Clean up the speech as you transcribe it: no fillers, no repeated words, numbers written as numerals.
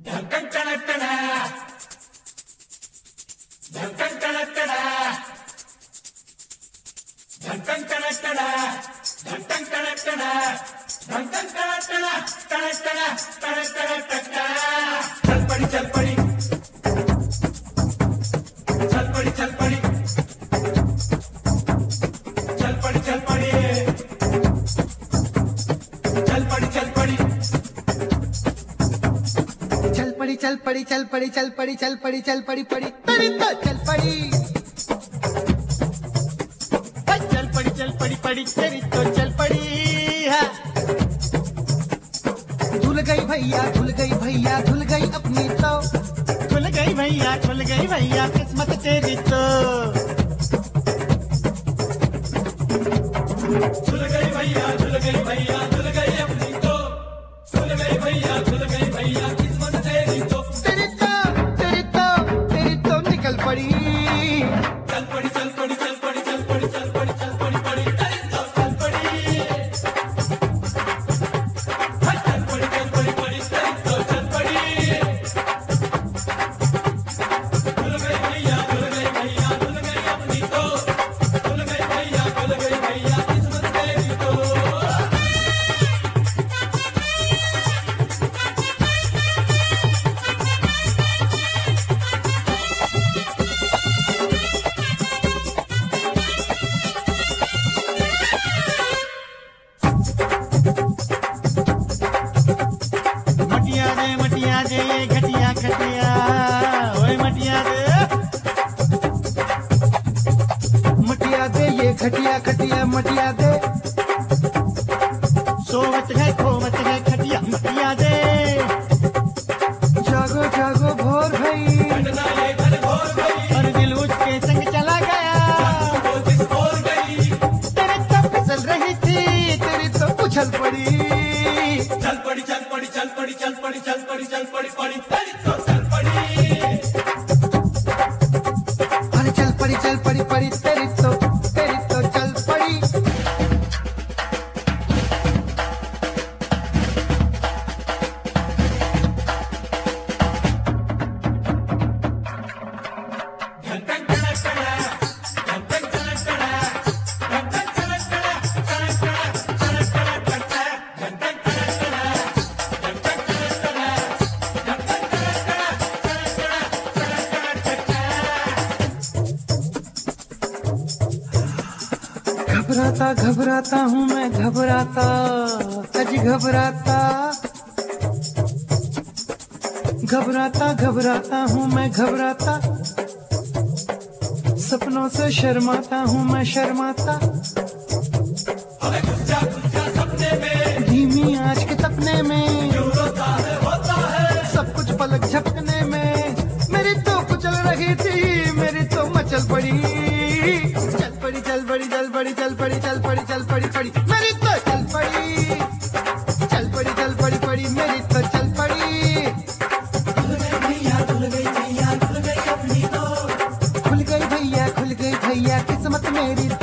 धड़कन टड़ा टड़ा, धड़कन टड़ा टड़ा, धड़कन टड़ा टड़ा, धड़कन टड़ा टड़ा, धड़कन टड़ा टड़ा, टड़ा टड़ा, टड़ा टड़ा टड़ा। चल पड़ी चल पड़ी, चल पड़ी चल पड़ी, चल पड़ी चल पड़ी, चल पड़ी चल पड़ी, चल पड़ी चल पड़ी चल पड़ी चल पड़ी चल पड़ी चल पड़ी पड़ी पड़ी तो चल पड़ी चल पड़ी पड़ी तेरी तो चल पड़ी है। धुल गई भैया धुल गई भैया धुल गई अपनी तो खुल गई भैया किस्मत तेरी तो। झुल गई भैया झुल गई भैया झुल गई अपनी तो, झुल गई भैया झुल गई भैया किस्मत तेरी तो। तेरी तो निकल पड़ी। चल पड़ी चल पड़ी चल पड़ी चल पड़ी चल पड़ी चल पड़ी पड़ी तेरी तो चल पड़ी, चल पड़ी पड़ी तेरी तो चल पड़ी। झुल गई भैया झुल गई भैया झुल गई अपनी तो, झुल गई भैया किस्मत तेरी तो। मटिया दे ये घटिया खटिया, ओए मटिया दे मटिया दे ये घटिया खटिया मटिया दे। सोवत है खोवत है खटिया मटिया दे। जागो जागो भोर भई घटना ये घर भोर गई, और दिल उसके संग चला गया। वो दिस भोर गई। तेरे तो फिसल रही थी तेरी तो उछल पड़ी। चल पड़ी चल पड़ी चल पड़ी चल पड़ी चल पड़ी चल पड़ी पड़ी तेरी तो चल पड़ी। अरे चल पड़ी पड़ी तेरी तो चल पड़ी। धड़कन टड़ा टड़ा, धड़कन टड़ा टड़ा, धड़कन टड़ा टड़ा, टड़ा टड़ा, टड़ा टड़ा टड़ा, धड़कन टड़ा टड़ा, धड़कन टड़ा टड़ा, धड़कन टड़ा टड़ा, टड़ा टड़ा, टड़ा टड़ा टड़ा। घबराता हूँ मैं घबराता अजी घबराता हूँ मैं घबराता। सपनों से शर्माता हूँ मैं शर्माता। अबे गुस्सा गुस्सा सपने में, धीमी आँच के तपने में क्यों रोता है होता है। सब कुछ पलक झपकने में। मेरी तो कुचल रही थी मेरी तो मचल पड़ी। चल पड़ी चल पड़ी चल पड़ी चल पड़ी चल पड़ी चल पड़ी पड़ी मेरी तो चल पड़ी। चल पड़ी चल पड़ी पड़ी मेरी तो चल पड़ी। झुल गई भैया झुल गई भैया झुल गई अपनी तो, खुल गई भैया किस्मत मेरी।